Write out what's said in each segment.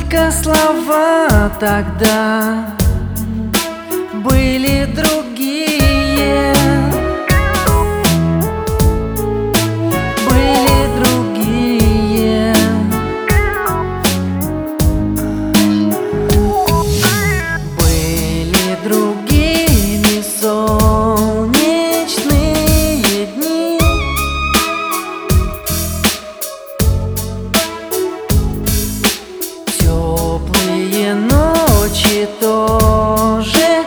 Только слова тогда были другие, были другие. Были другими солнечные дни. Теплые ночи тоже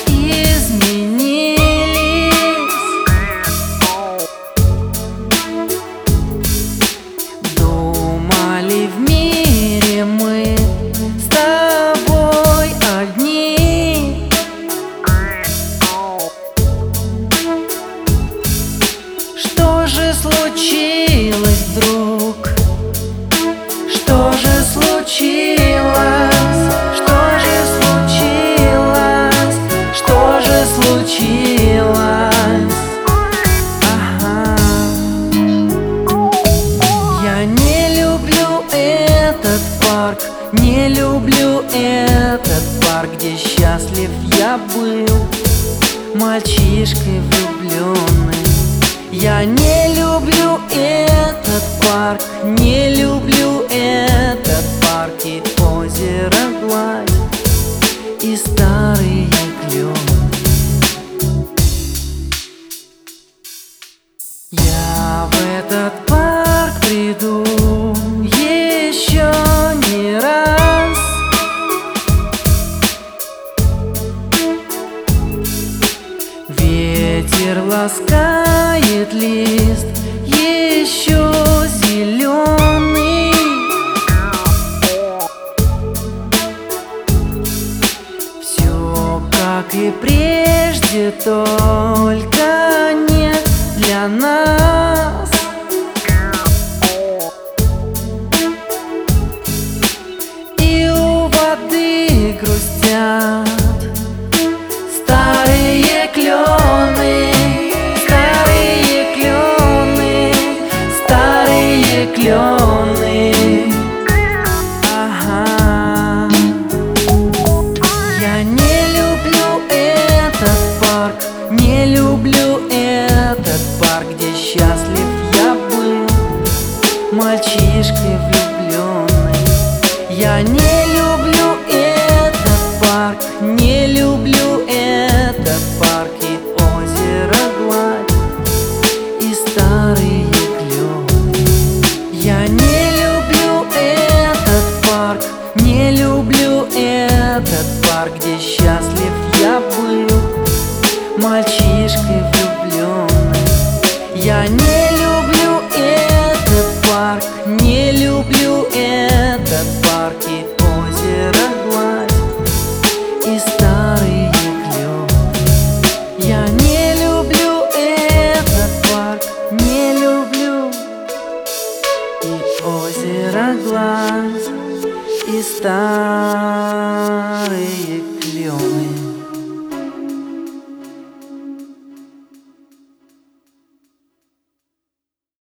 изменились. Думали, в мире мы с тобой одни. Что же случилось вдруг? Что же случилось? Что же случилось? Что же случилось? Ага. Я не люблю этот парк, не люблю этот парк, где счастлив я был, мальчишкой влюбленным. Я не люблю этот парк, не люблю этот парк, и озеро гладь, и старые клены. Я в этот парк приду еще не раз. Ветер ласкает лист еще зеленый. Все как и прежде, только не для нас. И у воды грустят старые клены, старые клены, старые клены. Ага. Я не люблю этот парк, не люблю этот парк, где счастлив я был, мальчишкой влюбленный. Я не люблю этот парк, не люблю этот парк, и озеро гладь, и старые клены. Я не люблю этот парк, не люблю этот парк, где счастлив я был, мальчишкой влюбленный. Я не люблю этот парк, не люблю этот парк, и озеро гладь, и старые клены. Я не люблю этот парк, не люблю, и озеро гладь, и старые клены.